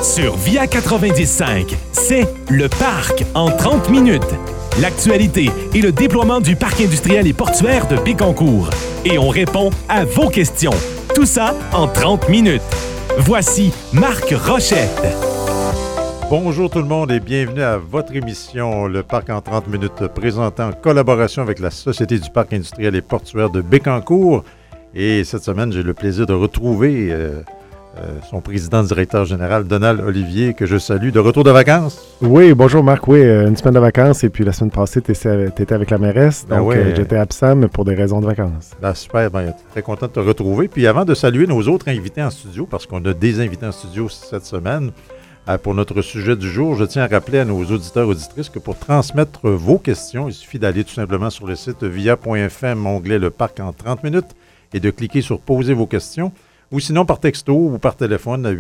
Sur Via 90.5, c'est Le Parc en 30 minutes. L'actualité et le déploiement du parc industriel et portuaire de Bécancour. Et on répond à vos questions. Tout ça en 30 minutes. Voici Marc Rochette. Bonjour tout le monde et bienvenue à votre émission Le Parc en 30 minutes, présentée en collaboration avec la Société du parc industriel et portuaire de Bécancour. Et cette semaine, j'ai le plaisir de retrouver son président-directeur général, Donald Olivier, que je salue, de retour de vacances. Oui, bonjour Marc. Oui, une semaine de vacances et puis la semaine passée, tu étais avec la mairesse, donc j'étais absent, mais pour des raisons de vacances. Super, très content de te retrouver. Puis avant de saluer nos autres invités en studio, parce qu'on a des invités en studio cette semaine, pour notre sujet du jour, je tiens à rappeler à nos auditeurs et auditrices que pour transmettre vos questions, il suffit d'aller tout simplement sur le site via.fm, onglet Le Parc en 30 minutes, et de cliquer sur « Poser vos questions ». Ou sinon par texto ou par téléphone à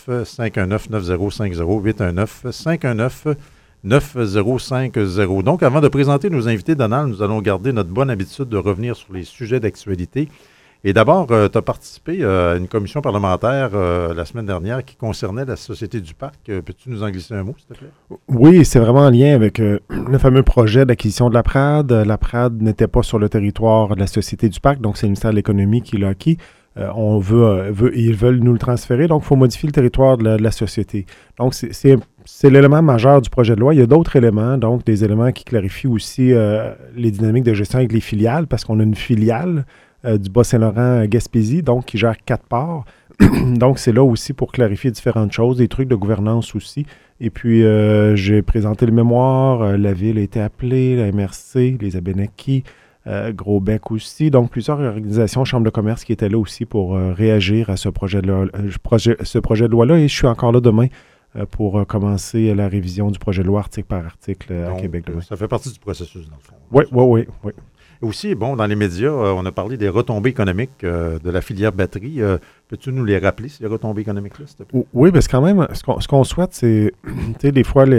819-519-9050, 819-519-9050. Donc, avant de présenter nos invités, Donald, nous allons garder notre bonne habitude de revenir sur les sujets d'actualité. Et d'abord, tu as participé à une commission parlementaire la semaine dernière qui concernait la Société du parc. Peux-tu nous en glisser un mot, s'il te plaît? Oui, c'est vraiment en lien avec le fameux projet d'acquisition de la PRAD. La PRAD n'était pas sur le territoire de la Société du parc, donc c'est le ministère de l'Économie qui l'a acquis. Ils veulent nous le transférer, donc il faut modifier le territoire de la société. Donc, c'est l'élément majeur du projet de loi. Il y a d'autres éléments, donc des éléments qui clarifient aussi les dynamiques de gestion avec les filiales, parce qu'on a une filiale du Bas-Saint-Laurent-Gaspésie, donc qui gère 4 ports. Donc, c'est là aussi pour clarifier différentes choses, des trucs de gouvernance aussi. Et puis, j'ai présenté le mémoire, la ville a été appelée, la MRC, les Abénakis, Gros-Bec aussi, donc plusieurs organisations, chambres de commerce qui étaient là aussi pour réagir à ce projet de loi-là. Et je suis encore là demain pour commencer la révision du projet de loi article par article à Québec. Ça fait partie du processus, dans le fond. Oui. Et aussi, dans les médias, on a parlé des retombées économiques de la filière batterie. Peux-tu nous les rappeler, ces retombées économiques-là, s'il te plaît? Oui, parce que quand même, ce qu'on souhaite, c'est, tu sais, des fois,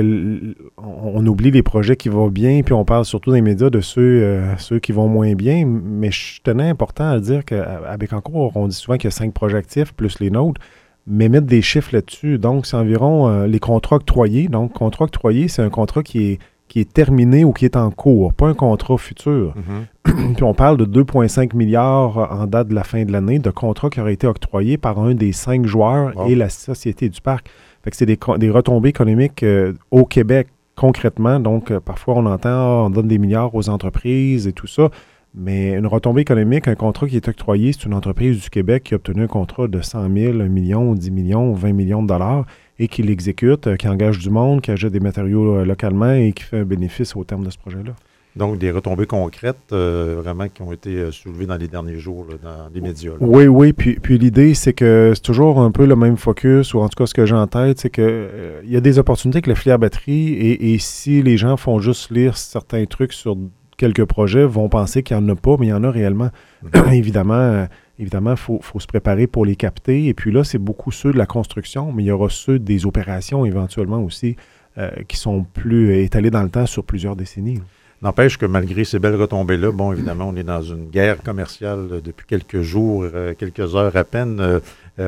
on oublie les projets qui vont bien, puis on parle surtout des médias de ceux qui vont moins bien, mais je tenais important à dire qu'à Bécancour, on dit souvent qu'il y a 5 projets actifs, plus les nôtres, mais mettre des chiffres là-dessus. Donc, c'est environ les contrats octroyés. Donc, contrat octroyé, c'est un contrat qui est terminé ou qui est en cours, pas un contrat futur. Mm-hmm. Puis on parle de 2,5 milliards en date de la fin de l'année de contrats qui auraient été octroyés par un des 5 joueurs et la Société du parc. Fait que c'est des retombées économiques au Québec, concrètement. Donc, parfois, on entend, on donne des milliards aux entreprises et tout ça. Mais une retombée économique, un contrat qui est octroyé, c'est une entreprise du Québec qui a obtenu un contrat de 100 000, 1 million, 10 millions, 20 millions de dollars et qui l'exécute, qui engage du monde, qui achète des matériaux localement et qui fait un bénéfice au terme de ce projet-là. Donc, des retombées concrètes, vraiment, qui ont été soulevées dans les derniers jours, là, dans les médias. Là. Oui. Puis l'idée, c'est que c'est toujours un peu le même focus, ou en tout cas, ce que j'ai en tête, c'est qu'il y a des opportunités avec la filière batterie et si les gens font juste lire certains trucs sur quelques projets, vont penser qu'il n'y en a pas, mais il y en a réellement. Évidemment, il faut se préparer pour les capter. Et puis là, c'est beaucoup ceux de la construction, mais il y aura ceux des opérations éventuellement aussi qui sont plus étalés dans le temps sur plusieurs décennies. N'empêche que malgré ces belles retombées-là, évidemment, on est dans une guerre commerciale depuis quelques jours, quelques heures à peine,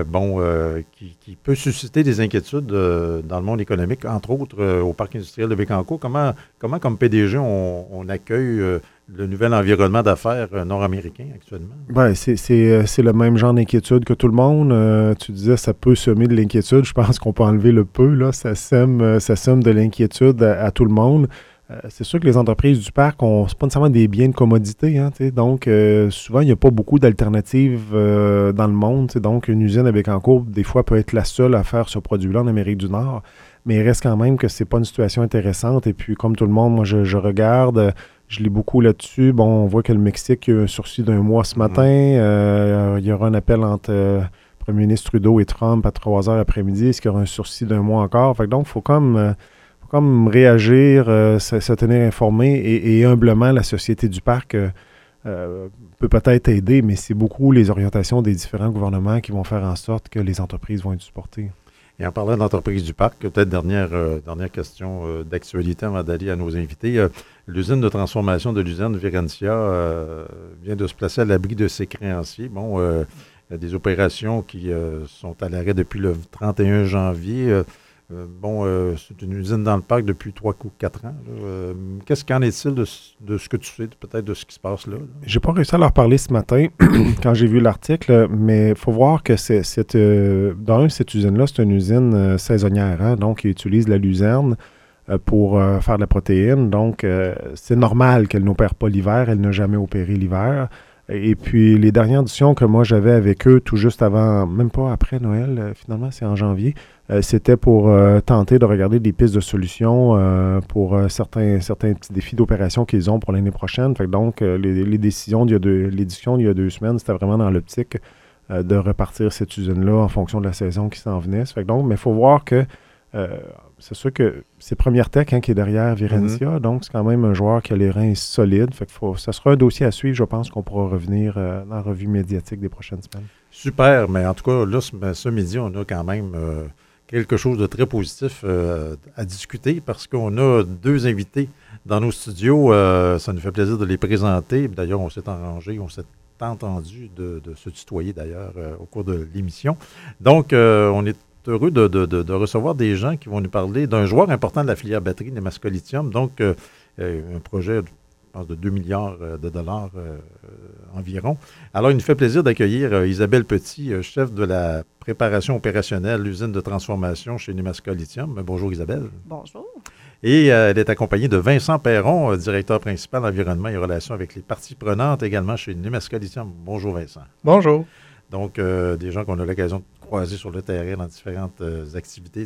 qui peut susciter des inquiétudes dans le monde économique, entre autres au parc industriel de Bécancour. Comment comme PDG, on accueille le nouvel environnement d'affaires nord-américain actuellement? Bien, c'est le même genre d'inquiétude que tout le monde. Tu disais, ça peut semer de l'inquiétude. Je pense qu'on peut enlever le peu, là. Ça sème de l'inquiétude à tout le monde. C'est sûr que les entreprises du parc c'est pas nécessairement des biens de commodité, donc souvent il n'y a pas beaucoup d'alternatives dans le monde, donc une usine à Bécancour des fois peut être la seule à faire ce produit-là en Amérique du Nord, mais il reste quand même que c'est pas une situation intéressante et puis comme tout le monde, moi je regarde, je lis beaucoup là-dessus, on voit que le Mexique a eu un sursis d'1 mois ce matin, il y aura un appel entre le premier ministre Trudeau et Trump à 3 heures après-midi, est-ce qu'il y aura un sursis d'1 mois encore, donc il faut comme réagir, se tenir informé et humblement, la Société du parc peut peut-être aider, mais c'est beaucoup les orientations des différents gouvernements qui vont faire en sorte que les entreprises vont être supportées. Et en parlant d'entreprise du parc, peut-être dernière question d'actualité avant d'aller à nos invités. L'usine de transformation de l'usine Virentia vient de se placer à l'abri de ses créanciers. des opérations qui sont à l'arrêt depuis le 31 janvier. C'est une usine dans le parc depuis 3 ou 4 ans. Qu'en est-il de ce que tu sais, peut-être de ce qui se passe là? J'ai pas réussi à leur parler ce matin quand j'ai vu l'article, mais il faut voir que cette usine-là, c'est une usine saisonnière. Hein? Donc, ils utilisent la luzerne pour faire de la protéine. Donc, c'est normal qu'elle n'opère pas l'hiver. Elle n'a jamais opéré l'hiver. Et puis, les dernières discussions que moi j'avais avec eux, tout juste avant, même pas après Noël, finalement, c'est en janvier, c'était pour tenter de regarder des pistes de solutions pour certains petits défis d'opération qu'ils ont pour l'année prochaine. Fait que donc, les discussions d'il y a 2 semaines, c'était vraiment dans l'optique de repartir cette usine-là en fonction de la saison qui s'en venait. Fait que donc, mais il faut voir que c'est sûr que c'est Première Tech qui est derrière Virentia, donc c'est quand même un joueur qui a les reins solides. Fait que ça sera un dossier à suivre, je pense qu'on pourra revenir dans la revue médiatique des prochaines semaines. Super, mais en tout cas, là, ce midi, on a quand même quelque chose de très positif à discuter parce qu'on a 2 invités dans nos studios. Ça nous fait plaisir de les présenter. D'ailleurs, on s'est arrangé, on s'est entendu de se tutoyer d'ailleurs au cours de l'émission. Donc, on est heureux de recevoir des gens qui vont nous parler d'un joueur important de la filière batterie, Nemaska Lithium. Donc, un projet, je pense, de 2 milliards de dollars environ. Alors, il nous fait plaisir d'accueillir Isabelle Petit, chef de la préparation opérationnelle, l'usine de transformation chez Nemaska Lithium. Bonjour Isabelle. Bonjour. Et elle est accompagnée de Vincent Perron, directeur principal environnement et relations avec les parties prenantes également chez Nemaska Lithium. Bonjour Vincent. Bonjour. Donc, des gens qu'on a l'occasion de croiser sur le terrain dans différentes activités,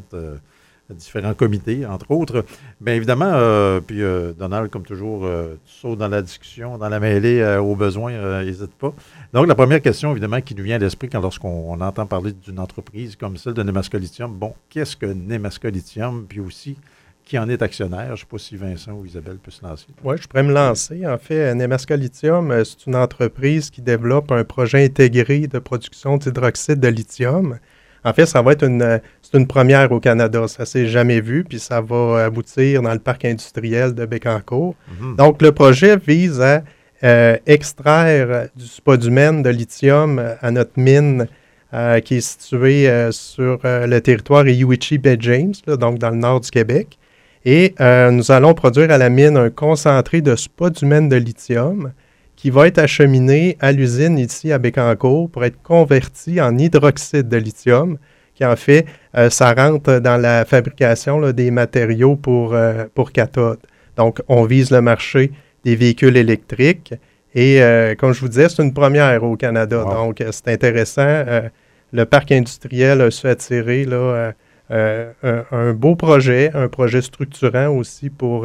différents comités, entre autres. Bien évidemment, puis Donald, comme toujours, tu sautes dans la discussion, dans la mêlée aux besoins, n'hésite pas. Donc, la première question, évidemment, qui nous vient à l'esprit lorsqu'on entend parler d'une entreprise comme celle de Nemaska Lithium, bon, qu'est-ce que Nemaska Lithium, puis aussi, qui en est actionnaire? Je ne sais pas si Vincent ou Isabelle peut se lancer. Oui, je pourrais me lancer. En fait, Nemaska Lithium, c'est une entreprise qui développe un projet intégré de production d'hydroxyde de lithium. En fait, ça va être c'est une première au Canada. Ça ne s'est jamais vu, puis ça va aboutir dans le parc industriel de Bécancour. Mm-hmm. Donc, le projet vise à extraire du spodumène de lithium à notre mine qui est située sur le territoire Iwichi-Baie-James, donc dans le nord du Québec. Et nous allons produire à la mine un concentré de spodumène de lithium qui va être acheminé à l'usine ici à Bécancour pour être converti en hydroxyde de lithium, qui en fait, ça rentre dans la fabrication là, des matériaux pour cathode. Donc, on vise le marché des véhicules électriques et, comme je vous disais, c'est une première au Canada. Wow. Donc, c'est intéressant. Le parc industriel a su attirer là, un beau projet, un projet structurant aussi pour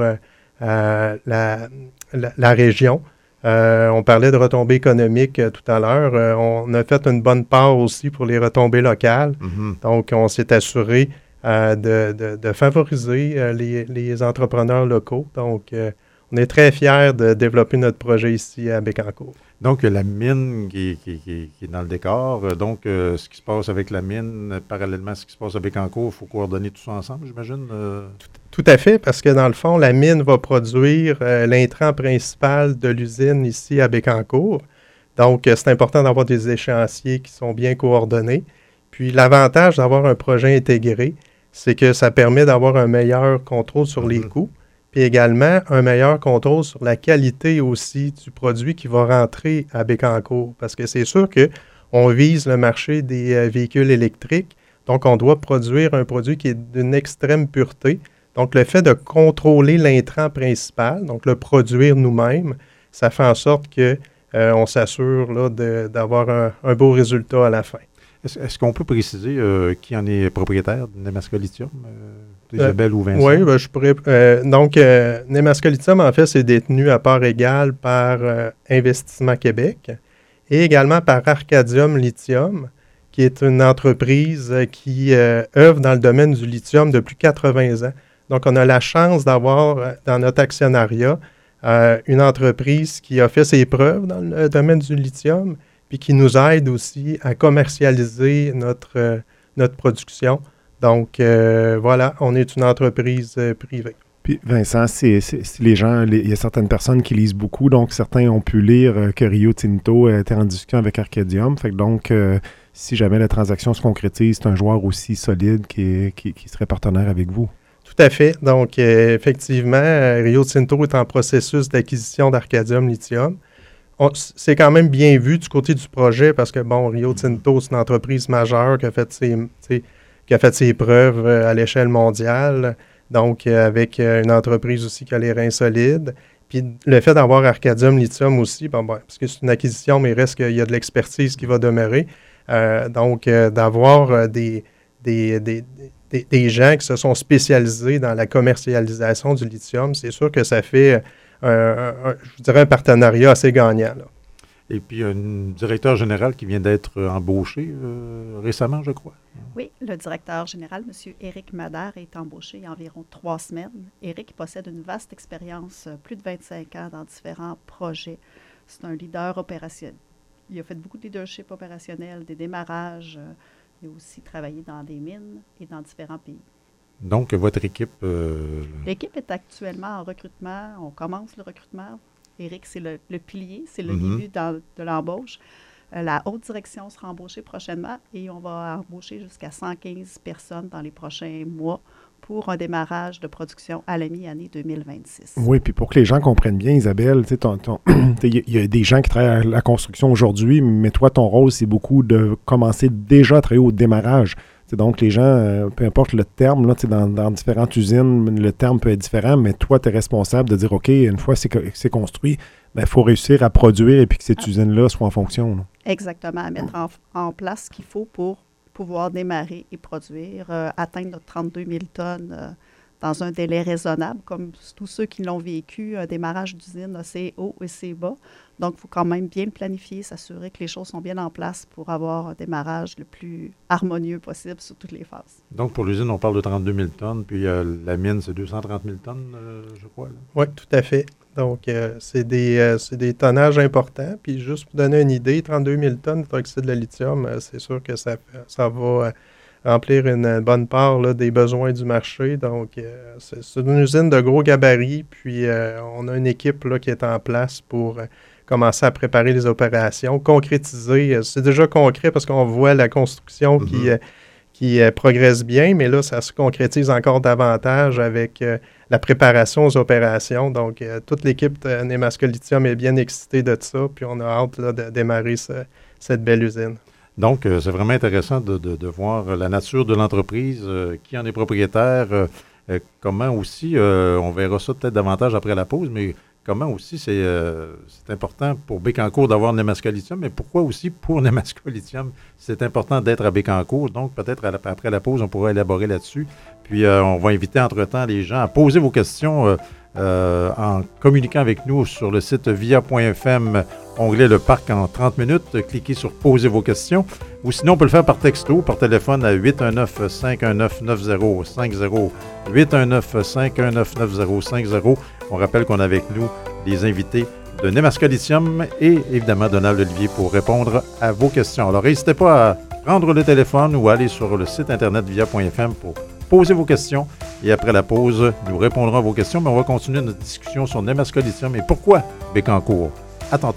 la région. On parlait de retombées économiques tout à l'heure. On a fait une bonne part aussi pour les retombées locales. Mm-hmm. Donc, on s'est assuré de favoriser les entrepreneurs locaux. Donc, on est très fiers de développer notre projet ici à Bécancour. Donc, la mine qui est dans le décor. Donc, ce qui se passe avec la mine, parallèlement à ce qui se passe à Bécancour, il faut coordonner tout ça ensemble, j'imagine? Tout à fait, parce que dans le fond, la mine va produire l'intrant principal de l'usine ici à Bécancour. Donc, c'est important d'avoir des échéanciers qui sont bien coordonnés. Puis, l'avantage d'avoir un projet intégré, c'est que ça permet d'avoir un meilleur contrôle sur les coûts. Puis également un meilleur contrôle sur la qualité aussi du produit qui va rentrer à Bécancour. Parce que c'est sûr qu'on vise le marché des véhicules électriques, donc on doit produire un produit qui est d'une extrême pureté. Donc le fait de contrôler l'intrant principal, donc le produire nous-mêmes, ça fait en sorte qu'on s'assure là, d'avoir un beau résultat à la fin. Est-ce qu'on peut préciser qui en est propriétaire de Nemaska Lithium? Isabelle ou Vincent? Oui, ben, je pourrais. Donc, Nemaska Lithium, en fait, c'est détenu à part égale par Investissement Québec et également par Arcadium Lithium, qui est une entreprise qui œuvre dans le domaine du lithium depuis 80 ans. Donc, on a la chance d'avoir dans notre actionnariat une entreprise qui a fait ses preuves dans le domaine du lithium, puis qui nous aide aussi à commercialiser notre production. Donc, voilà, on est une entreprise privée. Puis Vincent, si les gens, il y a certaines personnes qui lisent beaucoup, donc certains ont pu lire que Rio Tinto était en discussion avec Arcadium. Fait que donc, si jamais la transaction se concrétise, c'est un joueur aussi solide qui serait partenaire avec vous. Tout à fait. Donc, effectivement, Rio Tinto est en processus d'acquisition d'Arcadium Lithium. C'est quand même bien vu du côté du projet parce que, bon, Rio Tinto, c'est une entreprise majeure qui a fait ses preuves à l'échelle mondiale. Donc, avec une entreprise aussi qui a les reins solides. Puis, le fait d'avoir Arcadium Lithium aussi, parce que c'est une acquisition, mais il reste qu'il y a de l'expertise qui va demeurer. Donc, d'avoir des gens qui se sont spécialisés dans la commercialisation du lithium, c'est sûr que ça fait, je dirais, un partenariat assez gagnant, là. Et puis, un directeur général qui vient d'être embauché récemment, je crois. Oui, le directeur général, M. Éric Madère, est embauché il y a environ 3 semaines. Éric possède une vaste expérience, plus de 25 ans dans différents projets. C'est un leader opérationnel. Il a fait beaucoup de leadership opérationnel, des démarrages. Il a aussi travaillé dans des mines et dans différents pays. Donc, votre équipe... L'équipe est actuellement en recrutement. On commence le recrutement. Éric, c'est le pilier, c'est le début de l'embauche. La haute direction sera embauchée prochainement et on va embaucher jusqu'à 115 personnes dans les prochains mois pour un démarrage de production à la mi-année 2026. Oui, puis pour que les gens comprennent bien, Isabelle, il y a des gens qui travaillent à la construction aujourd'hui, mais toi, ton rôle, c'est beaucoup de commencer déjà à travailler au démarrage. Donc, les gens, peu importe le terme, là, dans différentes usines, le terme peut être différent, mais toi, tu es responsable de dire, OK, une fois que c'est construit, il faut réussir à produire et puis que cette usine-là soit en fonction. Là. Exactement, à mettre en place ce qu'il faut pour pouvoir démarrer et produire, atteindre notre 32 000 tonnes dans un délai raisonnable, comme tous ceux qui l'ont vécu, un démarrage d'usine, c'est haut et c'est bas. Donc, il faut quand même bien le planifier, s'assurer que les choses sont bien en place pour avoir un démarrage le plus harmonieux possible sur toutes les phases. Donc, pour l'usine, on parle de 32 000 tonnes, puis la mine, c'est 230 000 tonnes, je crois. Oui, tout à fait. Donc, c'est des tonnages importants. Puis, juste pour donner une idée, 32 000 tonnes d'oxyde de lithium, c'est sûr que ça va remplir une bonne part là, des besoins du marché. Donc, c'est une usine de gros gabarit. Puis, on a une équipe là, qui est en place pour commencer à préparer les opérations, concrétiser. C'est déjà concret parce qu'on voit la construction qui progresse bien, mais là, ça se concrétise encore davantage avec la préparation aux opérations. Donc, toute l'équipe de Nemaska Lithium est bien excitée de ça, puis on a hâte là, de démarrer cette belle usine. Donc, c'est vraiment intéressant de voir la nature de l'entreprise, qui en est propriétaire, comment aussi, on verra ça peut-être davantage après la pause, mais comment aussi c'est important pour Bécancour d'avoir Nemaska Lithium, mais pourquoi aussi pour Nemaska Lithium, c'est important d'être à Bécancour. Donc, peut-être après la pause, on pourra élaborer là-dessus. Puis, on va inviter entre-temps les gens à poser vos questions en communiquant avec nous sur le site via.fm, onglet Le Parc en 30 minutes. Cliquez sur « Poser vos questions ». Ou sinon, on peut le faire par texto, par téléphone à 819-519-9050. 819-519-9050. On rappelle qu'on a avec nous les invités de Nemaska Lithium et évidemment Donald Olivier pour répondre à vos questions. Alors, n'hésitez pas à prendre le téléphone ou à aller sur le site internet via.fm pour poser vos questions. Et après la pause, nous répondrons à vos questions, mais on va continuer notre discussion sur Nemaska Lithium et pourquoi Bécancour. À tantôt.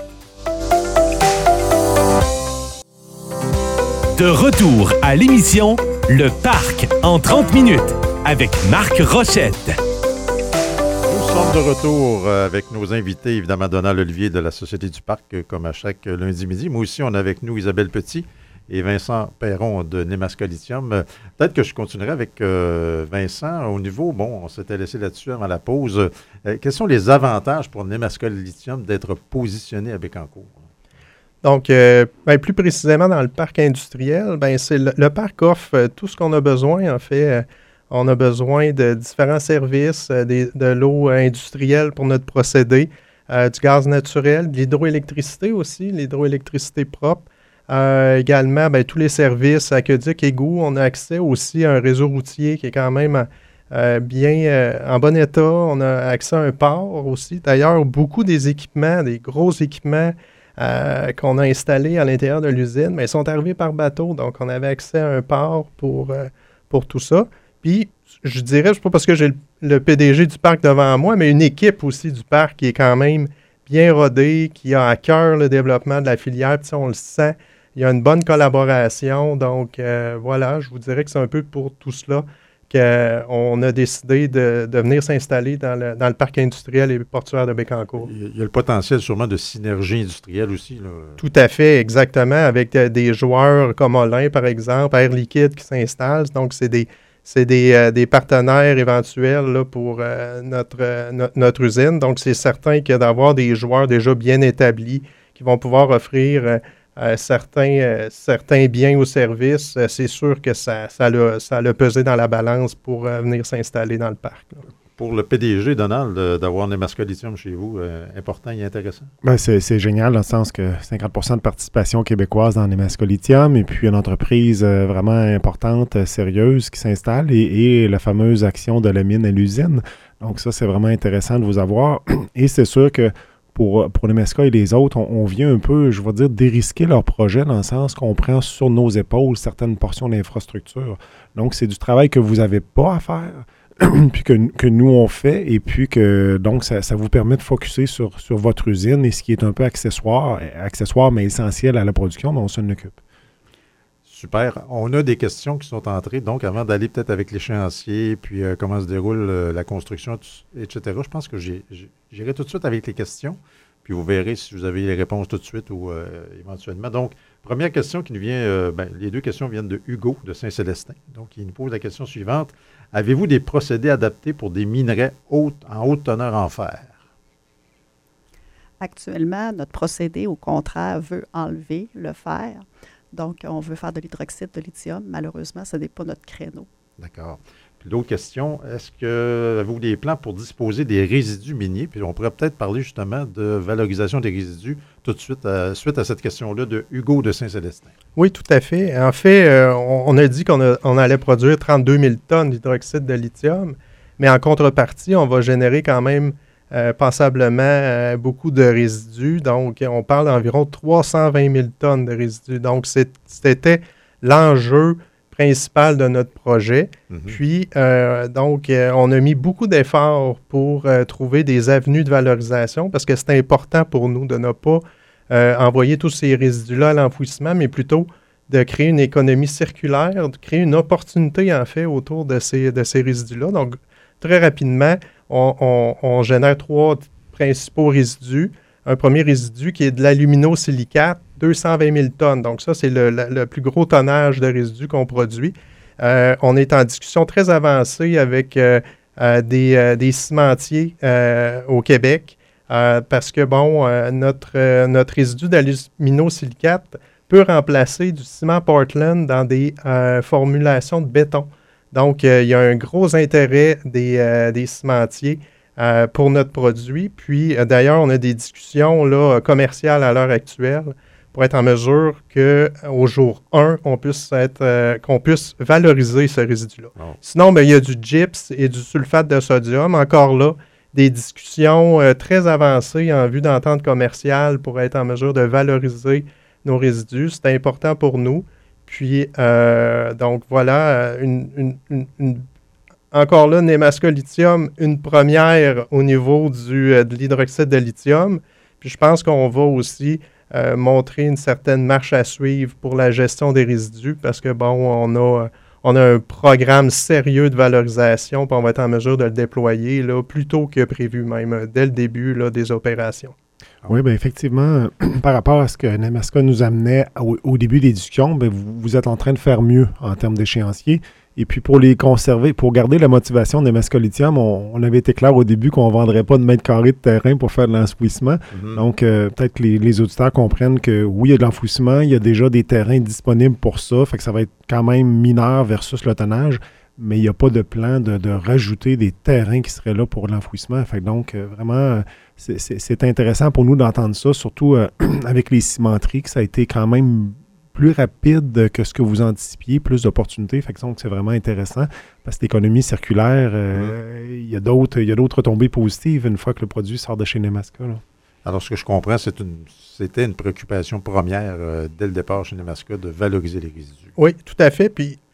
De retour à l'émission Le Parc en 30 minutes avec Marc Rochette. Nous sommes de retour avec nos invités, évidemment Donald Olivier de la Société du Parc, comme à chaque lundi midi. Mais aussi, on a avec nous Isabelle Petit et Vincent Perron de Nemaska Lithium. Peut-être que je continuerai avec Vincent. Au niveau, on s'était laissé là-dessus avant la pause. Quels sont les avantages pour Nemaska Lithium d'être positionné à Bécancour? Donc, plus précisément dans le parc industriel, c'est le parc offre tout ce qu'on a besoin. En fait, on a besoin de différents services, de l'eau industrielle pour notre procédé, du gaz naturel, de l'hydroélectricité aussi, l'hydroélectricité propre. Également, tous les services aqueducs, égouts. On a accès aussi à un réseau routier qui est quand même bien en bon état. On a accès à un port aussi. D'ailleurs, beaucoup des équipements, des gros équipements qu'on a installés à l'intérieur de l'usine, mais ils sont arrivés par bateau. Donc, on avait accès à un port pour tout ça. Puis, je dirais, c'est pas parce que j'ai le PDG du parc devant moi, mais une équipe aussi du parc qui est quand même bien rodée, qui a à cœur le développement de la filière. Puis on le sent, il y a une bonne collaboration. Donc, voilà, je vous dirais que c'est un peu pour tout cela qu'on a décidé de venir s'installer dans le parc industriel et portuaire de Bécancour. Il y a le potentiel sûrement de synergie industrielle aussi, là. Tout à fait, exactement, avec des joueurs comme Olin, par exemple, Air Liquide qui s'installent. Donc, c'est des partenaires éventuels là, pour notre usine. Donc, c'est certain que d'avoir des joueurs déjà bien établis qui vont pouvoir offrir certains biens ou services, c'est sûr que ça l'a pesé dans la balance pour venir s'installer dans le parc, là. Pour le PDG, Donald, d'avoir Nemaska Lithium chez vous, important et intéressant? Ben, c'est génial dans le sens que 50% de participation québécoise dans Nemaska Lithium et puis une entreprise vraiment importante, sérieuse qui s'installe et la fameuse action de la mine à l'usine. Donc ça, c'est vraiment intéressant de vous avoir. Et c'est sûr que pour Nemaska et les autres, on vient un peu, je vais dire, dérisquer leur projet dans le sens qu'on prend sur nos épaules certaines portions d'infrastructure. Donc, c'est du travail que vous n'avez pas à faire, puis que nous, on fait, et puis que, donc, ça vous permet de focusser sur votre usine et ce qui est un peu accessoire mais essentiel à la production, mais on s'en occupe. Super. On a des questions qui sont entrées. Donc, avant d'aller peut-être avec l'échéancier, puis comment se déroule la construction, etc., je pense que j'irai tout de suite avec les questions, puis vous verrez si vous avez les réponses tout de suite ou éventuellement. Donc, première question qui nous vient, les deux questions viennent de Hugo de Saint-Célestin. Donc, il nous pose la question suivante. Avez-vous des procédés adaptés pour des minerais en haute teneur en fer? Actuellement, notre procédé, au contraire, veut enlever le fer. Donc, on veut faire de l'hydroxyde de lithium. Malheureusement, ce n'est pas notre créneau. D'accord. Puis l'autre question, est-ce que avez-vous des plans pour disposer des résidus miniers? Puis on pourrait peut-être parler justement de valorisation des résidus tout de suite, suite à cette question-là de Hugo de Saint-Célestin. Oui, tout à fait. En fait, on a dit qu'on allait produire 32 000 tonnes d'hydroxyde de lithium, mais en contrepartie, on va générer quand même passablement beaucoup de résidus. Donc, on parle d'environ 320 000 tonnes de résidus. Donc, c'était l'enjeu principal de notre projet. Mm-hmm. Puis, on a mis beaucoup d'efforts pour trouver des avenues de valorisation parce que c'est important pour nous de ne pas envoyer tous ces résidus-là à l'enfouissement, mais plutôt de créer une économie circulaire, de créer une opportunité, en fait, autour de ces résidus-là. Donc, très rapidement, on génère 3 principaux résidus. Un premier résidu qui est de l'aluminosilicate, 220 000 tonnes. Donc ça, c'est le plus gros tonnage de résidus qu'on produit. On est en discussion très avancée avec des cimentiers au Québec parce que, notre résidu d'aluminosilicate peut remplacer du ciment Portland dans des formulations de béton. Donc, il y a un gros intérêt des cimentiers pour notre produit. Puis, d'ailleurs, on a des discussions là, commerciales à l'heure actuelle pour être en mesure qu'au jour 1, qu'on puisse valoriser ce résidu-là. Oh. Sinon, il y a du gyps et du sulfate de sodium. Encore là, des discussions très avancées en vue d'entente commerciale pour être en mesure de valoriser nos résidus. C'est important pour nous. Puis, donc voilà, encore là, Nemaska Lithium, une première au niveau de l'hydroxyde de lithium. Puis je pense qu'on va aussi montrer une certaine marche à suivre pour la gestion des résidus parce que, on a un programme sérieux de valorisation puis on va être en mesure de le déployer là, plus tôt que prévu même, dès le début là, des opérations. Oui, bien effectivement, par rapport à ce que Nemaska nous amenait au début des discussions, bien, vous êtes en train de faire mieux en termes d'échéancier. Et puis pour les conserver, pour garder la motivation de Nemaska Lithium, on avait été clair au début qu'on ne vendrait pas de mètres carrés de terrain pour faire de l'enfouissement. Mm-hmm. Donc peut-être que les auditeurs comprennent que oui, il y a de l'enfouissement, il y a déjà des terrains disponibles pour ça, fait que ça va être quand même mineur versus le tonnage, mais il n'y a pas de plan de rajouter des terrains qui seraient là pour l'enfouissement. Fait que donc vraiment, c'est intéressant pour nous d'entendre ça, surtout avec les cimenteries, que ça a été quand même plus rapide que ce que vous anticipiez, plus d'opportunités. Fait que donc, c'est vraiment intéressant parce que l'économie circulaire, il y a d'autres retombées positives une fois que le produit sort de chez Nemaska. Là. Alors, ce que je comprends, c'était une préoccupation première dès le départ chez Nemaska de valoriser les résidus. Oui, tout à fait. Puis,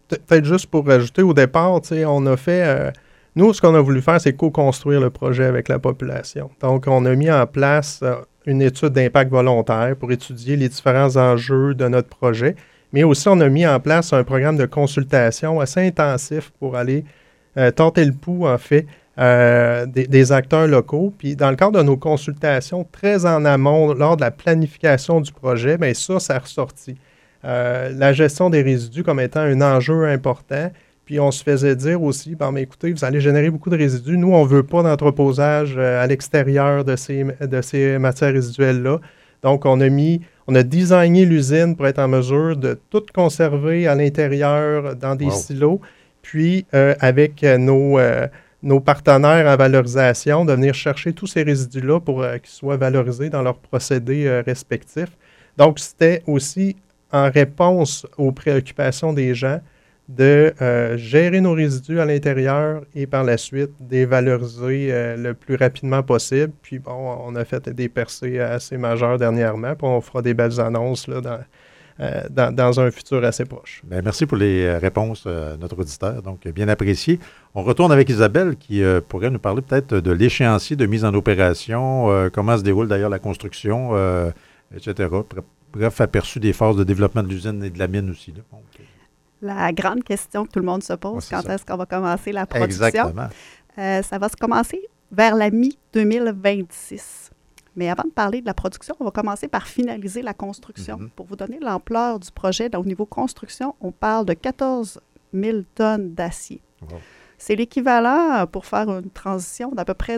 peut-être juste pour rajouter, au départ, on a fait... nous, ce qu'on a voulu faire, c'est co-construire le projet avec la population. Donc, on a mis en place une étude d'impact volontaire pour étudier les différents enjeux de notre projet, mais aussi on a mis en place un programme de consultation assez intensif pour aller tenter le pouls, en fait, des acteurs locaux. Puis, dans le cadre de nos consultations très en amont, lors de la planification du projet, bien ça a ressorti. La gestion des résidus comme étant un enjeu important. Puis on se faisait dire aussi, bon, mais écoutez, vous allez générer beaucoup de résidus. Nous, on ne veut pas d'entreposage à l'extérieur de ces matières résiduelles-là. Donc, on a designé l'usine pour être en mesure de tout conserver à l'intérieur dans des silos. Puis, avec nos partenaires en valorisation, de venir chercher tous ces résidus-là pour qu'ils soient valorisés dans leurs procédés respectifs. Donc, c'était aussi en réponse aux préoccupations des gens de gérer nos résidus à l'intérieur et par la suite des valoriser le plus rapidement possible. Puis bon, on a fait des percées assez majeures dernièrement, puis on fera des belles annonces là, dans un futur assez proche. Bien, merci pour les réponses à notre auditeur, donc bien apprécié. On retourne avec Isabelle qui pourrait nous parler peut-être de l'échéancier de mise en opération, comment se déroule d'ailleurs la construction, etc. Bref, aperçu des phases de développement de l'usine et de la mine aussi. Là. Donc, la grande question que tout le monde se pose, quand est-ce qu'on va commencer la production? Exactement. Ça va se commencer vers la mi-2026. Mais avant de parler de la production, on va commencer par finaliser la construction. Pour vous donner l'ampleur du projet, au niveau construction, on parle de 14 000 tonnes d'acier. Wow. C'est l'équivalent, pour faire une transition, d'à peu près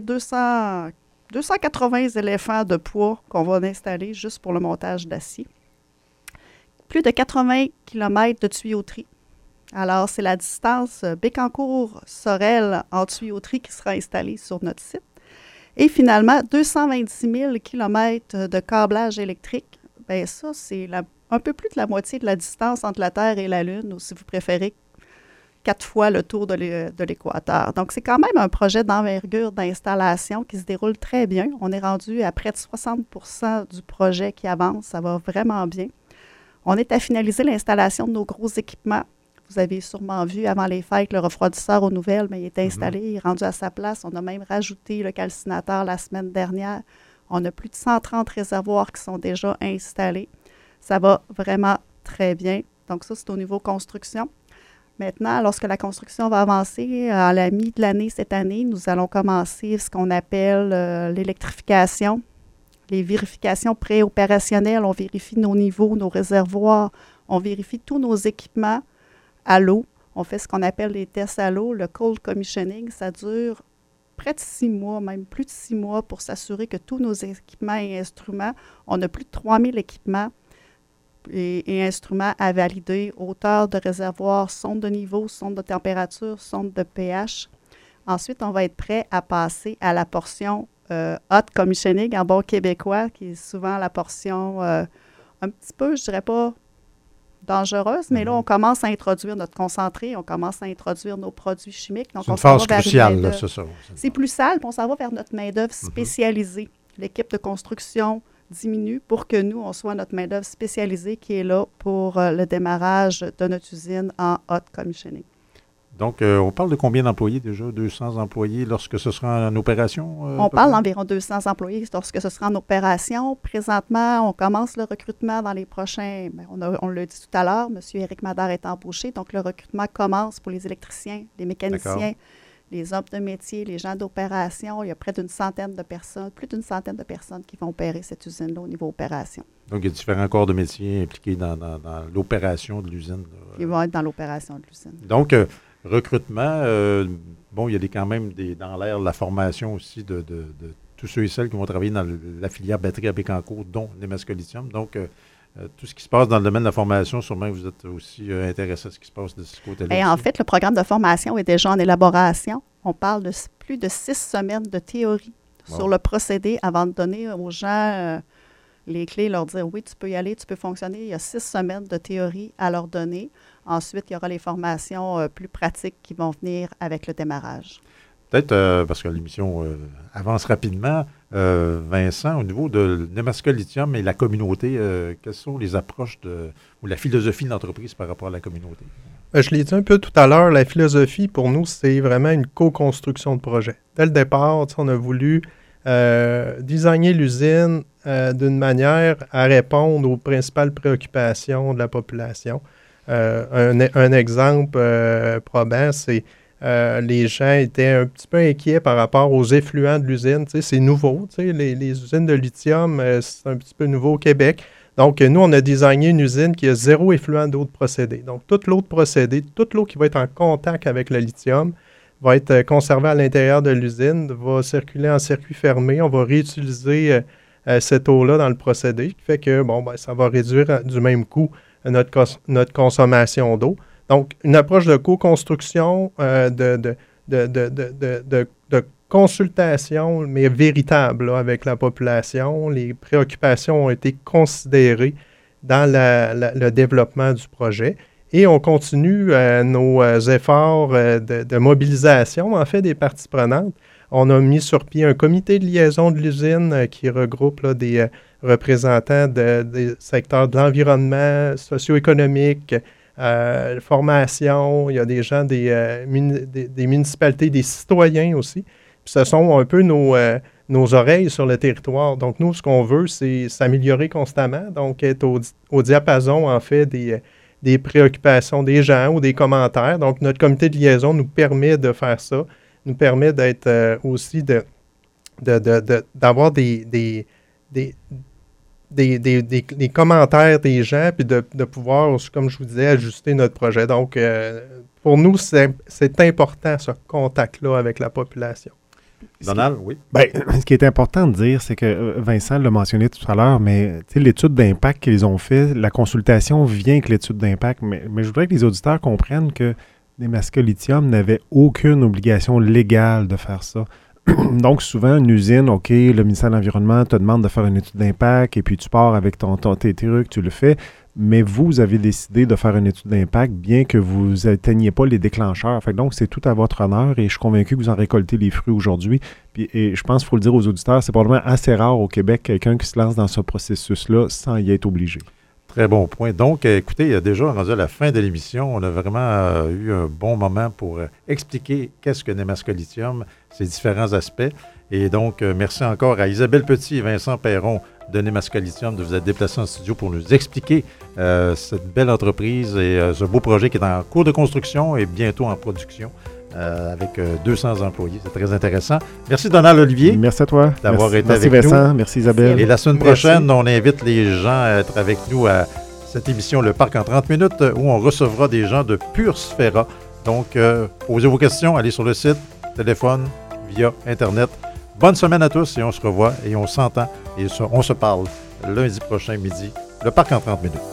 280 éléphants de poids qu'on va installer juste pour le montage d'acier. Plus de 80 km de tuyauterie. Alors, c'est la distance Bécancour-Sorel en tuyauterie qui sera installée sur notre site. Et finalement, 226 000 km de câblage électrique. Bien, ça, c'est un peu plus de la moitié de la distance entre la Terre et la Lune, ou si vous préférez, 4 fois le tour de l'équateur. Donc, c'est quand même un projet d'envergure d'installation qui se déroule très bien. On est rendu à près de 60% du projet qui avance. Ça va vraiment bien. On est à finaliser l'installation de nos gros équipements. Vous avez sûrement vu avant les fêtes le refroidisseur aux nouvelles, mais il est installé, il est rendu à sa place. On a même rajouté le calcinateur la semaine dernière. On a plus de 130 réservoirs qui sont déjà installés. Ça va vraiment très bien. Donc ça, c'est au niveau construction. Maintenant, lorsque la construction va avancer, à la mi de l'année cette année, nous allons commencer ce qu'on appelle l'électrification, les vérifications préopérationnelles. On vérifie nos niveaux, nos réservoirs, on vérifie tous nos équipements à l'eau. On fait ce qu'on appelle les tests à l'eau. Le cold commissioning, ça dure près de 6 mois, même plus de 6 mois pour s'assurer que tous nos équipements et instruments, on a plus de 3000 équipements et instruments à valider, hauteur de réservoir, sonde de niveau, sonde de température, sonde de pH. Ensuite, on va être prêt à passer à la portion hot commissioning en bon québécois, qui est souvent la portion un petit peu, je dirais pas dangereuse, mais là, on commence à introduire notre concentré, on commence à introduire nos produits chimiques. Donc, c'est une phase cruciale, là, c'est ça. C'est plus sale, puis on s'en va vers notre main-d'œuvre spécialisée. L'équipe de construction diminue pour que nous, on soit notre main-d'œuvre spécialisée qui est là pour le démarrage de notre usine en hot commissioning. Donc, on parle de combien d'employés déjà? 200 employés lorsque ce sera en opération? On parle d'environ 200 employés lorsque ce sera en opération. Présentement, on commence le recrutement dans les prochains... on l'a dit tout à l'heure, M. Éric Madère est embauché. Donc, le recrutement commence pour les électriciens, les mécaniciens, les hommes de métier, les gens d'opération. Il y a près d'une centaine de personnes, plus d'une centaine de personnes qui vont opérer cette usine-là au niveau opération. Donc, il y a différents corps de métier impliqués dans l'opération de l'usine. Ils vont être dans l'opération de l'usine. Donc, recrutement, il y a quand même dans l'air la formation aussi de tous ceux et celles qui vont travailler dans la filière batterie à Bécancour, dont Nemaska Lithium. Donc, tout ce qui se passe dans le domaine de la formation, sûrement que vous êtes aussi intéressé à ce qui se passe de ce côté-là. Et en fait, le programme de formation est déjà en élaboration. On parle de plus de 6 semaines de théorie sur le procédé avant de donner aux gens les clés, leur dire oui, tu peux y aller, tu peux fonctionner. Il y a 6 semaines de théorie à leur donner. Ensuite, il y aura les formations plus pratiques qui vont venir avec le démarrage. Peut-être, parce que l'émission avance rapidement, Vincent, au niveau de Nemaska Lithium et la communauté, quelles sont les approches ou la philosophie de l'entreprise par rapport à la communauté? Je l'ai dit un peu tout à l'heure, la philosophie, pour nous, c'est vraiment une co-construction de projet. Dès le départ, on a voulu designer l'usine d'une manière à répondre aux principales préoccupations de la population. Un exemple probant, c'est les gens étaient un petit peu inquiets par rapport aux effluents de l'usine. C'est nouveau, les usines de lithium, c'est un petit peu nouveau au Québec. Donc, nous, on a designé une usine qui a 0 effluent d'eau de procédé. Donc, toute l'eau de procédé, toute l'eau qui va être en contact avec le lithium va être conservée à l'intérieur de l'usine, va circuler en circuit fermé. On va réutiliser cette eau-là dans le procédé, qui fait que, ça va réduire du même coup notre consommation d'eau. Donc, une approche de co-construction, de consultation, mais véritable avec la population. Les préoccupations ont été considérées dans le développement du projet. Et on continue nos efforts de mobilisation, en fait, des parties prenantes. On a mis sur pied un comité de liaison de l'usine qui regroupe des représentants des secteurs de l'environnement, socio-économique, formation. Il y a des gens des municipalités, des citoyens aussi. Puis ce sont un peu nos oreilles sur le territoire. Donc, nous, ce qu'on veut, c'est s'améliorer constamment, donc être au diapason, en fait, des préoccupations des gens ou des commentaires. Donc, notre comité de liaison nous permet de faire ça, nous permet d'être aussi d'avoir des commentaires des gens, puis de pouvoir, comme je vous disais, ajuster notre projet. Donc, pour nous, c'est important, ce contact-là avec la population. Donald, oui. Bien, ce qui est important de dire, c'est que Vincent l'a mentionné tout à l'heure, mais l'étude d'impact qu'ils ont fait, la consultation vient avec l'étude d'impact, mais je voudrais que les auditeurs comprennent que Nemaska Lithium n'avait aucune obligation légale de faire ça. Donc, souvent, une usine, OK, le ministère de l'Environnement te demande de faire une étude d'impact et puis tu pars avec tes trucs, tu le fais. Mais vous avez décidé de faire une étude d'impact, bien que vous n'atteigniez pas les déclencheurs. Fait que donc, c'est tout à votre honneur et je suis convaincu que vous en récoltez les fruits aujourd'hui. Et je pense qu'il faut le dire aux auditeurs, c'est probablement assez rare au Québec, quelqu'un qui se lance dans ce processus-là sans y être obligé. Très bon point. Donc, écoutez, il y a déjà rendu à la fin de l'émission. On a vraiment eu un bon moment pour expliquer qu'est-ce que Nemaska Lithium, ses différents aspects. Et donc, merci encore à Isabelle Petit et Vincent Perron de Nemaska Lithium de vous être déplacés en studio pour nous expliquer cette belle entreprise et ce beau projet qui est en cours de construction et bientôt en production avec 200 employés. C'est très intéressant. Merci Donald Olivier. Merci à toi. D'avoir été merci avec Vincent, nous. Merci Isabelle. Et la semaine prochaine, on invite les gens à être avec nous à cette émission Le Parc en 30 minutes où on recevra des gens de Pure Sphera. Donc, posez vos questions, allez sur le site, téléphone, via Internet. Bonne semaine à tous et on se revoit et on s'entend et on se parle lundi prochain midi. Le Parc en 30 minutes.